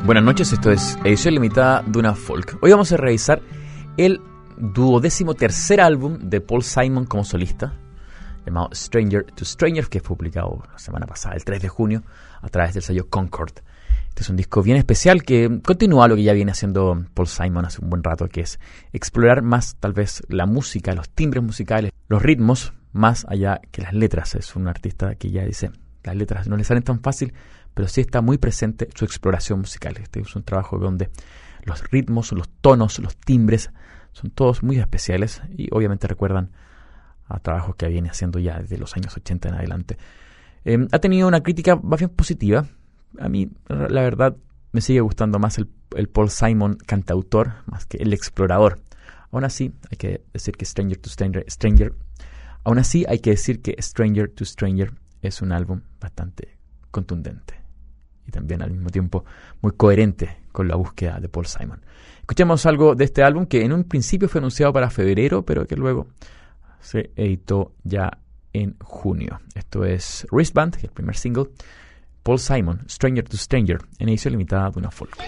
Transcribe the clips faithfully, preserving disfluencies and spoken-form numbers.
Buenas noches, esto es edición limitada de una folk. Hoy vamos a revisar el duodécimo tercer álbum de Paul Simon como solista, llamado Stranger to Stranger, que fue publicado la semana pasada, el tres de junio, a través del sello Concord. Este es un disco bien especial que continúa lo que ya viene haciendo Paul Simon hace un buen rato, que es explorar más tal vez la música, los timbres musicales, los ritmos, más allá que las letras. Es un artista que ya dice, las letras no le salen tan fácil, pero sí está muy presente su exploración musical. Este es un trabajo donde los ritmos, los tonos, los timbres son todos muy especiales y obviamente recuerdan a trabajos que viene haciendo ya desde los años ochenta en adelante. Eh, ha tenido una crítica más bien positiva. A mí, la verdad, me sigue gustando más el, el Paul Simon cantautor más que el explorador. Aún así, hay que decir que Stranger to Stranger, Stranger, aún así hay que decir que Stranger to Stranger es un álbum bastante contundente y también al mismo tiempo muy coherente con la búsqueda de Paul Simon. Escuchemos algo de este álbum que en un principio fue anunciado para febrero, pero que luego se editó ya en junio. Esto es Wristband, el primer single. Paul Simon, Stranger to Stranger, en edición limitada de una folk.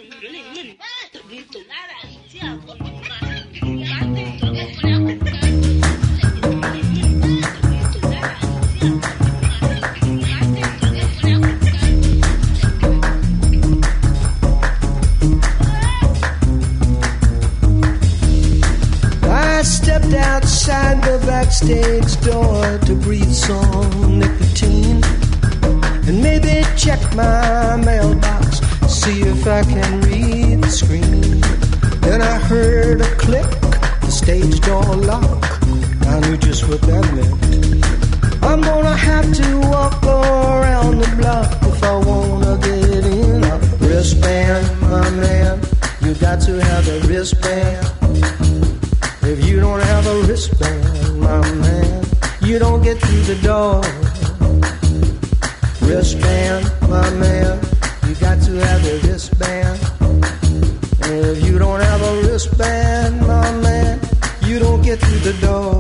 I stepped outside the backstage door to breathe some nicotine and maybe check my mailbox, see if I can read the screen. Then I heard a click, the stage door lock. I knew just what that meant. I'm gonna have to walk around the block if I wanna get in. A wristband, my man, you got to have a wristband. If you don't have a wristband, my man, you don't get through the door. Wristband, my man, you got to have a wristband. And if you don't have a wristband, my man, you don't get through the door.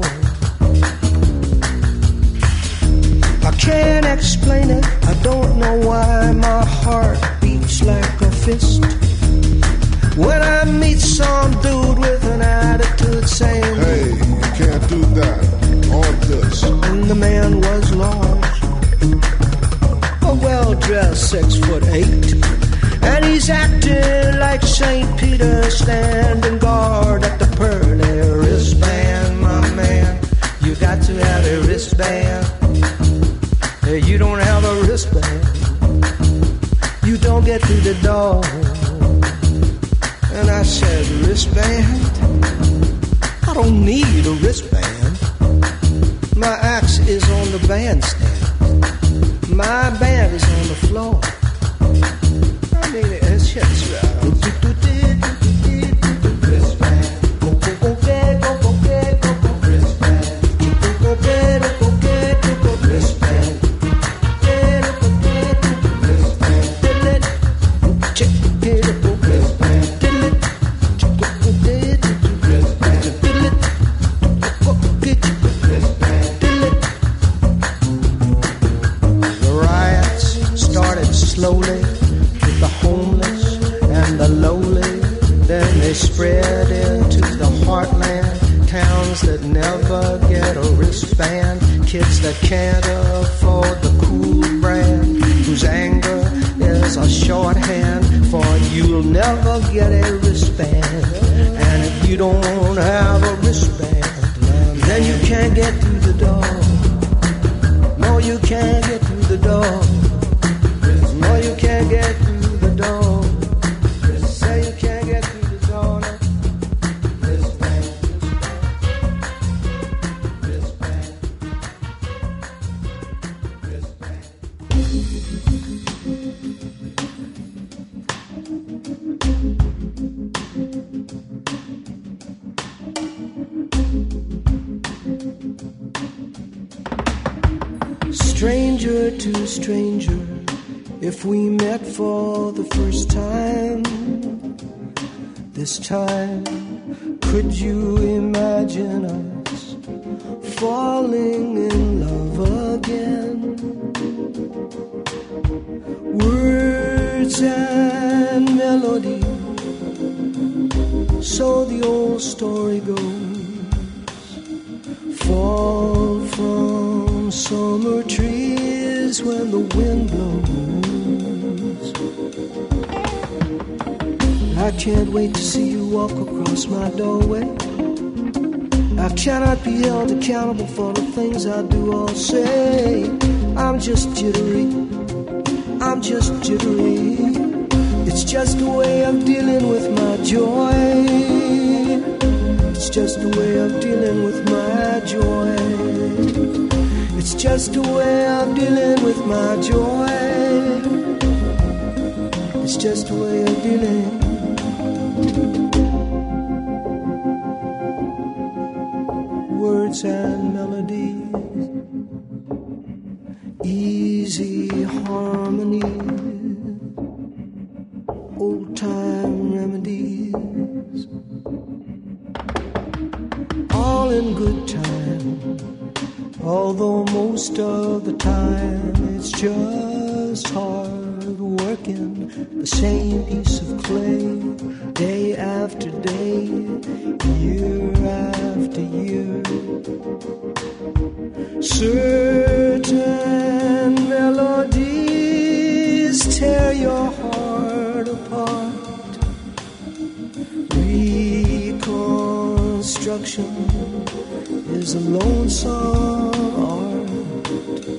I can't explain it, I don't know why my heart beats like a fist when I meet some dude with an attitude saying, hey, you can't do that on this. And the man was large, a well-dressed six foot eight, and he's acting like Saint Peter standing guard at the pearly wristband. My man, you got to have a wristband. Hey, you don't have a wristband, you don't get through the door. And I said, wristband? I don't need a wristband. My axe is on the bandstand. My band is on the floor. I mean, it's just right. Slowly with the homeless and the lowly, then they spread into the heartland, towns that never get a wristband, kids that can't afford the cool brand, whose anger is a shorthand for you'll never get a wristband. And if you don't have a wristband, then you can't get through the door. No, you can't get through the door. No, you can't get through the door. Say you can't get through the door. No. Wristband. Wristband. Wristband. Stranger to stranger, if we met for the first time, this time, could you imagine us falling in love again? Words and old story goes, fall from summer trees when the wind blows. I can't wait to see you walk across my doorway. I cannot be held accountable for the things I do or say. I'm just jittery, I'm just jittery. It's just a way of dealing with my joy. It's just a way of dealing with my joy. It's just a way of dealing with my joy. It's just a way of dealing. Words and melodies, easy harmony, old time remedies, all in good time, although most of the time it's just hard working the same piece of clay, day after day, year after year. Certain melodies tear your heart apart. Reconstruction is a lonesome art.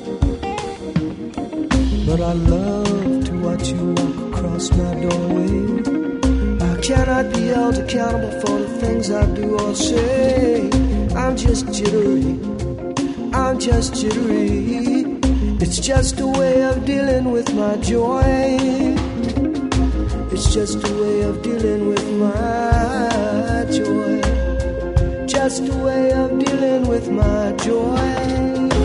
But I love to watch you walk across my doorway. I cannot be held accountable for the things I do or say. I'm just jittery, I'm just jittery. It's just a way of dealing with my joy. It's just a way of dealing with my joy. Just a way of dealing with my joy.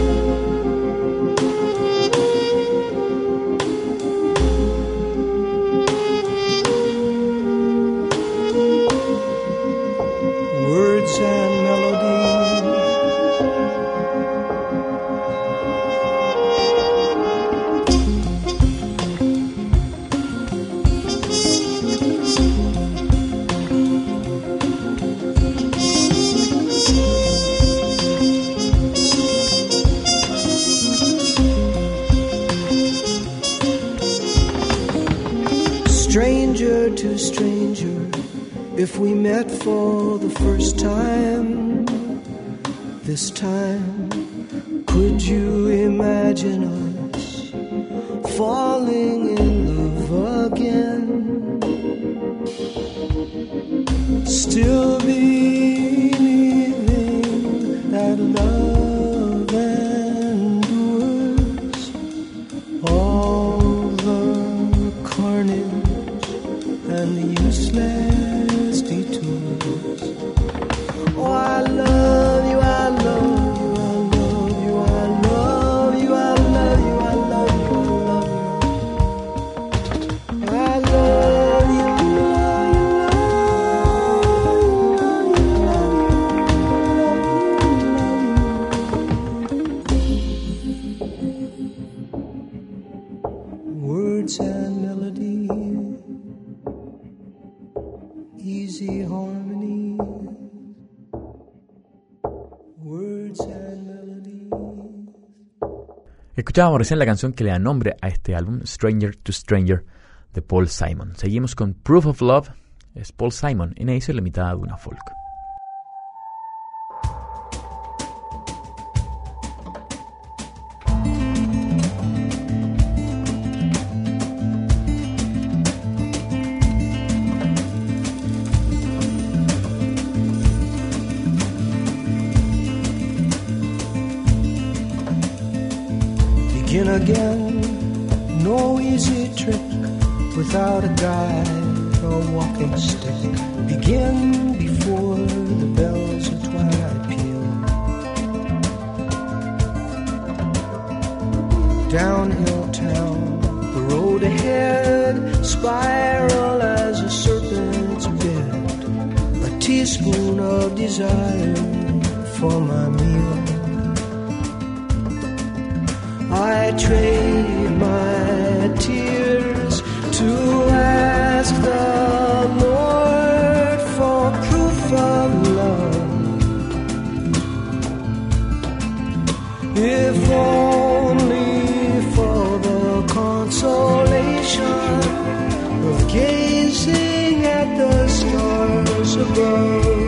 Stranger to stranger, if we met for the first time, this time, could you imagine us falling in love again? Still believing that love endures all the carnage and the useless detours. Oh, I love you, I love you, I love you, I love you, I love you, I love you, I love you, I love you, words and melody, easy harmony, words and melody. Escuchábamos recién la canción que le da nombre a este álbum, Stranger to Stranger, de Paul Simon. Seguimos con Proof of Love, es Paul Simon, en edición limitada de una folk. Begin again, no easy trick without a guide or walking stick. Begin before the bells of twilight peal. Downhill town, the road ahead, spiral as a serpent's bed. A teaspoon of desire for my meal. I trade my tears to ask the Lord for proof of if only for the consolation of gazing at the stars above.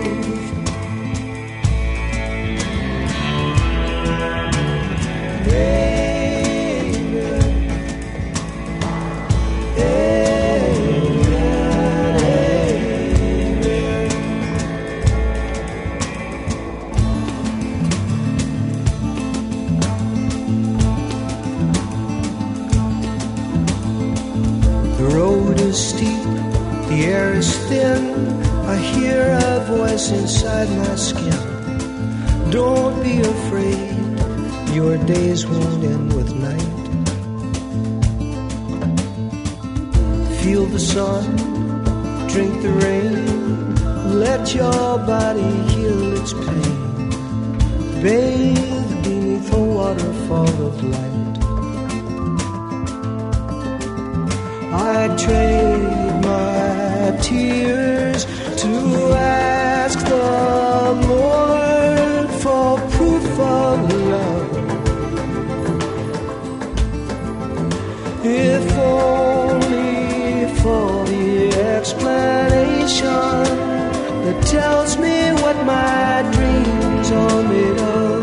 I hear a voice inside my skin. Don't be afraid, your days won't end with night. Feel the sun, drink the rain, let your body heal its pain. Bathe beneath a waterfall of light. I trade my tears to ask the Lord for proof of love. If only for the explanation that tells me what my dreams are made of.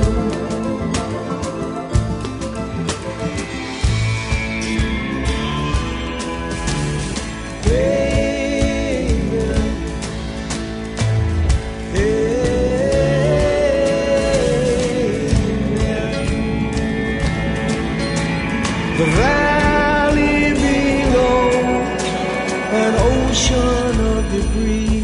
The valley below, an ocean of debris.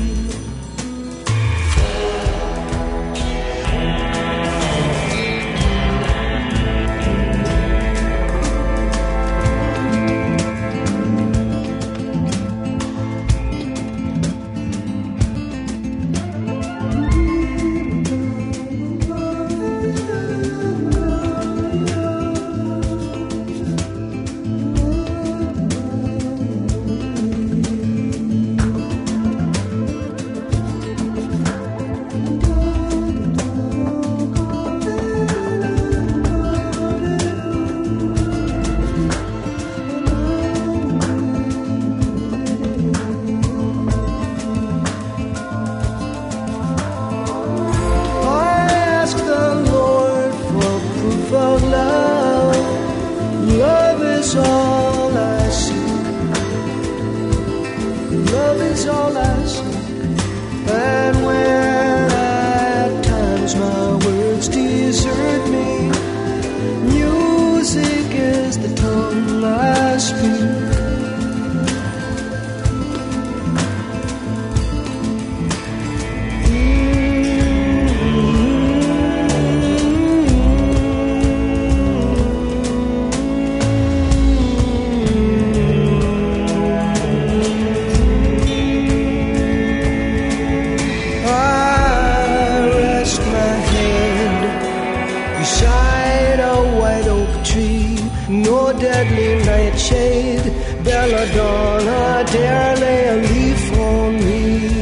Belladonna, dare lay a leaf on me.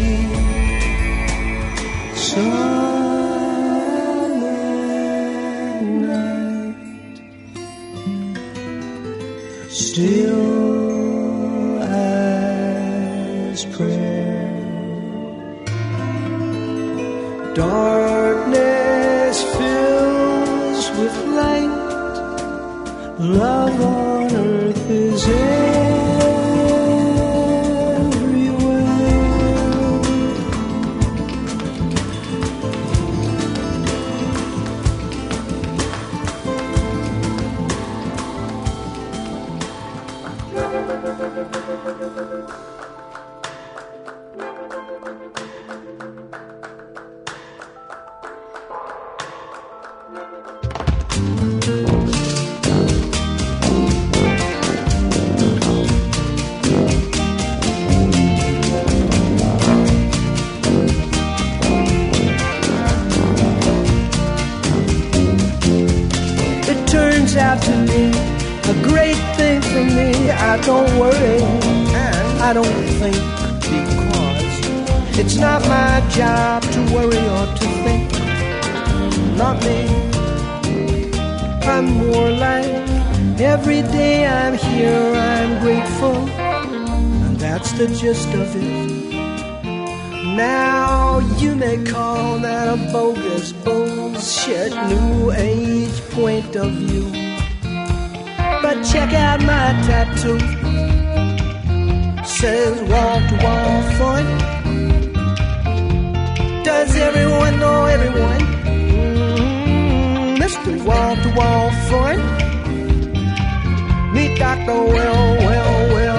Summer night, still as prayer. Darkness fills with light. Love on earth is everywhere. Out to me, a great thing for me. I don't worry and I don't think, because it's not my job to worry or to think. Not me. I'm more like every day I'm here, I'm grateful, and that's the gist of it. Now you may call that a bogus bullshit new age point of view, but check out my tattoo. Says wall to wall fun. Does everyone know everyone? Mm-hmm. Mister Wall to wall fun. Meet Doctor Well, well, well.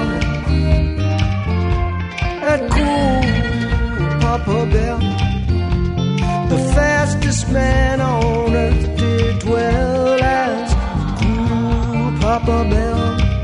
That cool Papa Bell, the fastest man on earth did dwell as cool Papa Bell.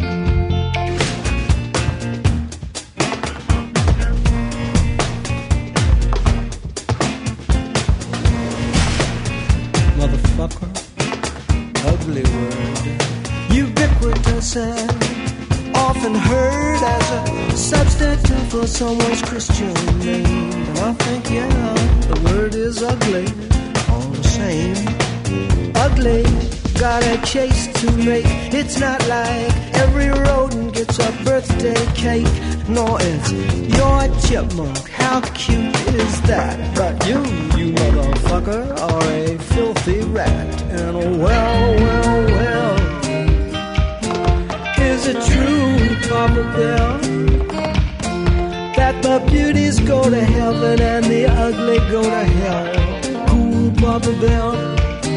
Motherfucker, ugly word, ubiquitous and often heard as a substitute for someone's Christian name. And I think, yeah, the word is ugly, all the same. Ugly, got a case to make. It's not like every rodent gets a birthday cake. No, it's your chipmunk. How cute is that? But you, you motherfucker, are a filthy rat. And well, well, well, is it true, Papa Bell, that the beauties go to heaven and the ugly go to hell? Cool Papa Bell.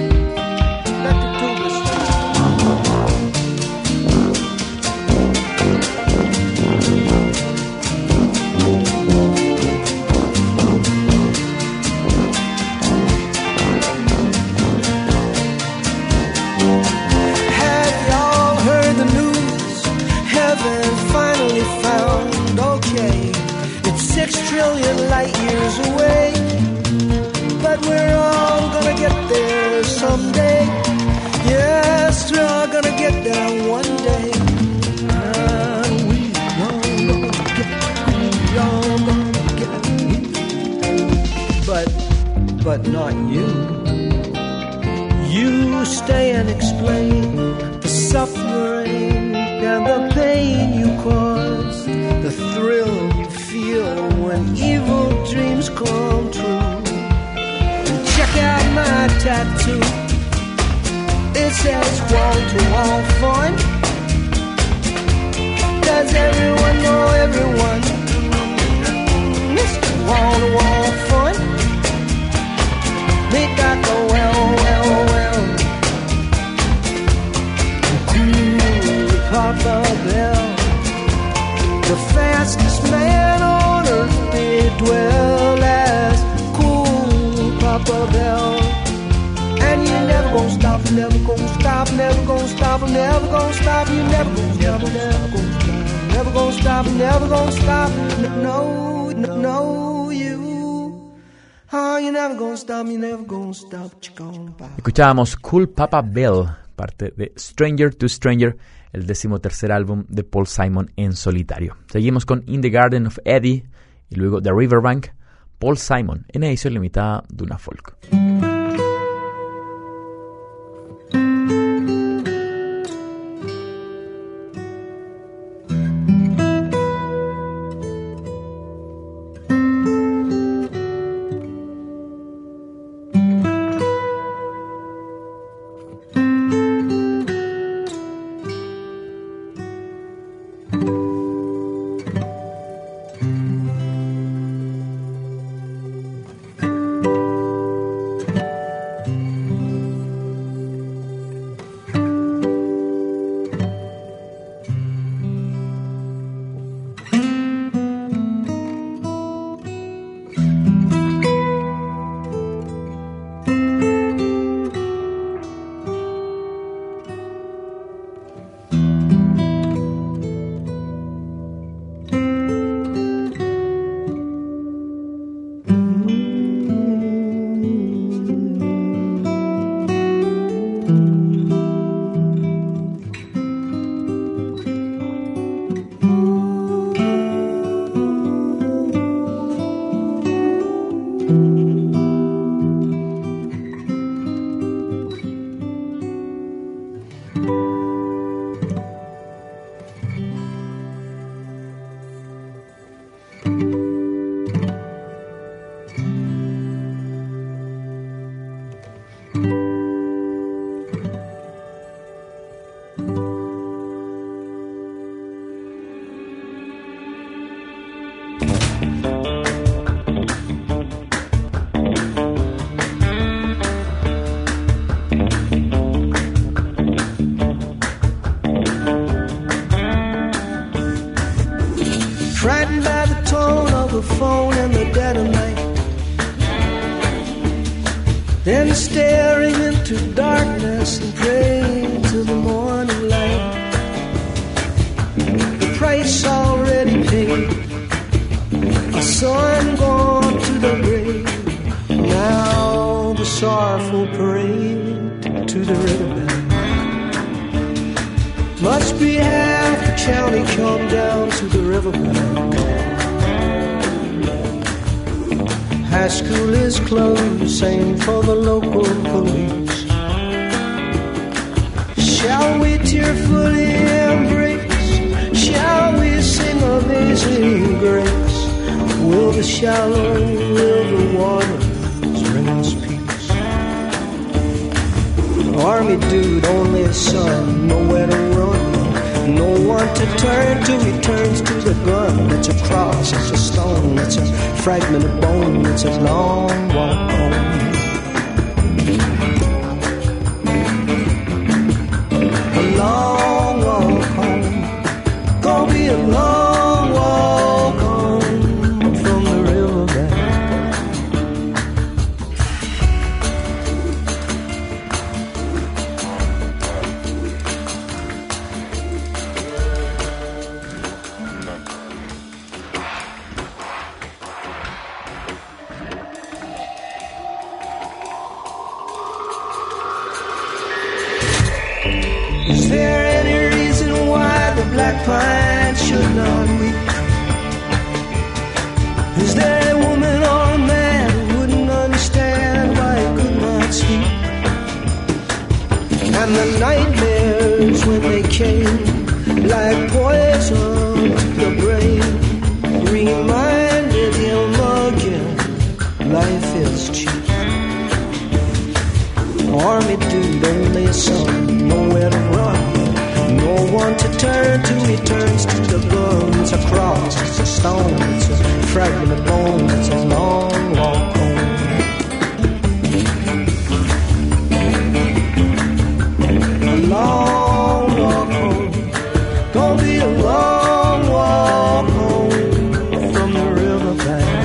Six trillion light years away, but we're all gonna get there someday. Yes, we're all gonna get there one day. And we all gonna get, we all gonna get, but, but not you. You stay and explain the suffering and the pain you cause, the thrill you feel when evil dreams come true. And check out my tattoo. It says wall to wall fun. Does everyone know everyone? Mister Wall to wall fun. They got the well, well, well. Cool Papa Bell, the fastest man on earth did dwell as cool Papa Bell. And you never gonna stop, never gonna stop, never gonna stop, never gonna stop, you never gonna stop, never gonna stop, never gonna stop, never gonna stop, no, no, no, you, oh, you never gonna stop, you never gonna stop, what you gonna buy. Escuchábamos Cool Papa Bell, parte de Stranger to Stranger, el decimotercer álbum de Paul Simon en solitario. Seguimos con In the Garden of Eddie y luego The Riverbank, Paul Simon en edición limitada de Duna Folk. son gone to the grave. Now the sorrowful parade to the riverbed. Must be half the county come down to the riverbank. High school is closed, same for the local police. Shall we tearfully embrace? Shall we sing Amazing Grace? Will the shallow river waters bring us peace? Army dude, only a son, nowhere to run, no one to turn to. He turns to the gun. It's a cross, it's a stone, it's a fragment of bone, it's a long walk home. A long walk home, gonna be a long walk home from the riverbank. Is there any reason why the black pine should not weep? Is there a woman or a man who wouldn't understand why he could not sleep? And the nightmares when they came, like poison to the brain, reminded him again, life is cheap. Army dude, only a son, nowhere to run, no one to turn to. He turns to the gun. It's a cross, it's a stone, it's a fragment of bone, it's a long walk home. A long walk home, gonna be a long walk home from the riverbank.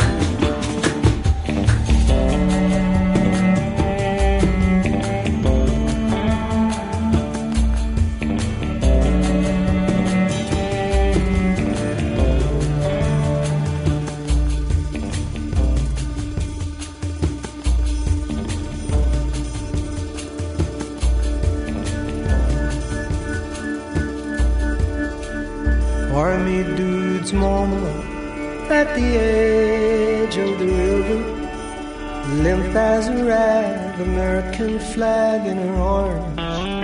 Army dude's mama at the edge of the river, limp as a rag, American flag in her arms.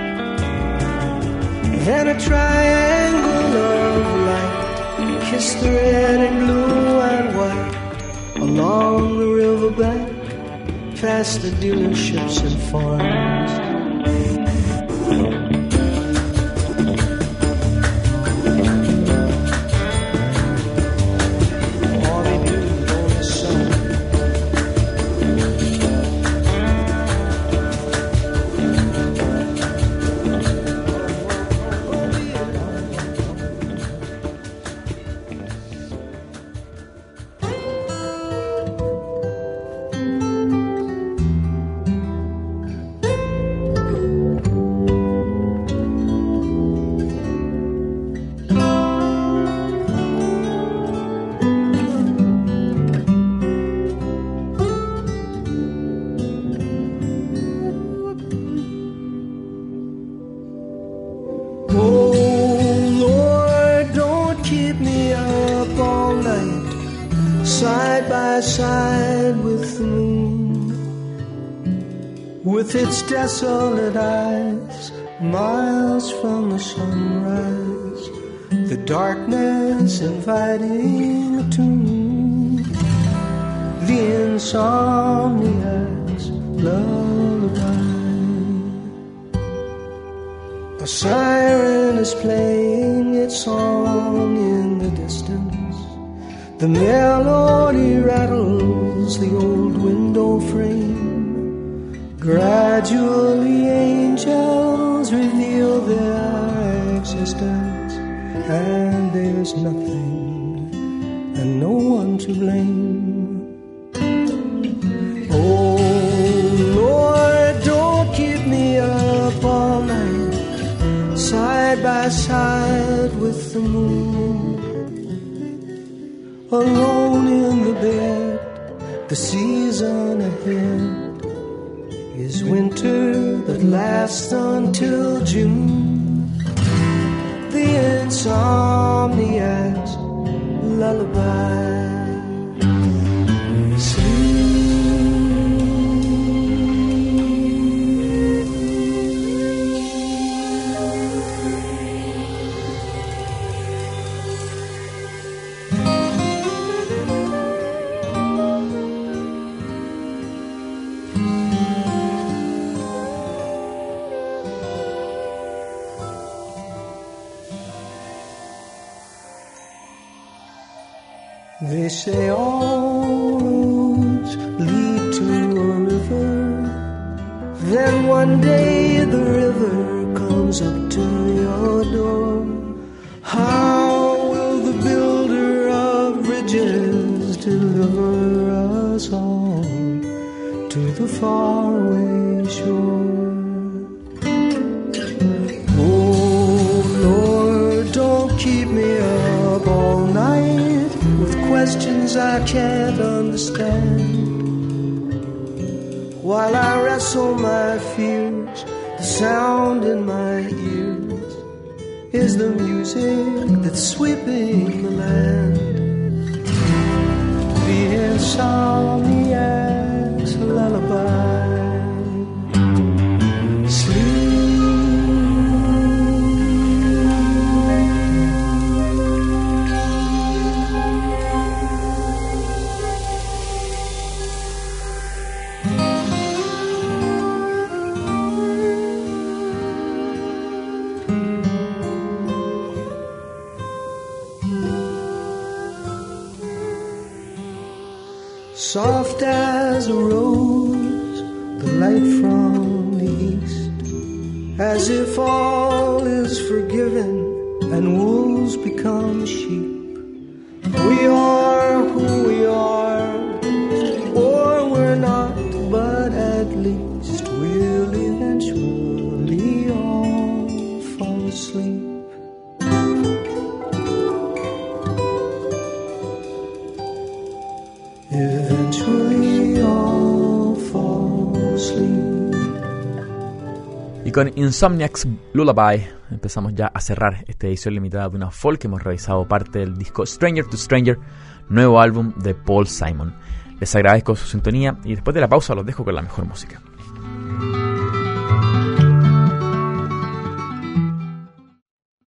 Then a triangle of light kissed the red and blue and white along the riverbank, past the dealerships and farms. With its desolate eyes, miles from the sunrise, the darkness inviting a tune, the insomniac's lullaby. A siren is playing its song in the distance, the melody rattles the old window frame. Gradually angels reveal their existence, and there's nothing and no one to blame. Oh Lord, don't keep me up all night, side by side with the moon. alone in the bed. The season ahead is winter that lasts until June. The insomniac's lullaby. They say all roads lead to a river. Then one day the river comes up to your door. How will the builder of bridges deliver us all to the faraway shore? Oh Lord, don't keep me up all night with questions I can't understand. While I wrestle my fears, the sound in my ears is the music that's sweeping the land. The insomniac's lullaby. Soft as a rose, the light from the east, as if all is forgiven and wolves become sheep. We are who we are, or we're not, but at least we'll eventually all fall asleep. Eventually all fall asleep. Y con Insomniac's Lullaby empezamos ya a cerrar esta edición limitada de Una Folk. Hemos revisado parte del disco Stranger to Stranger, nuevo álbum de Paul Simon. Les agradezco su sintonía y después de la pausa los dejo con la mejor música.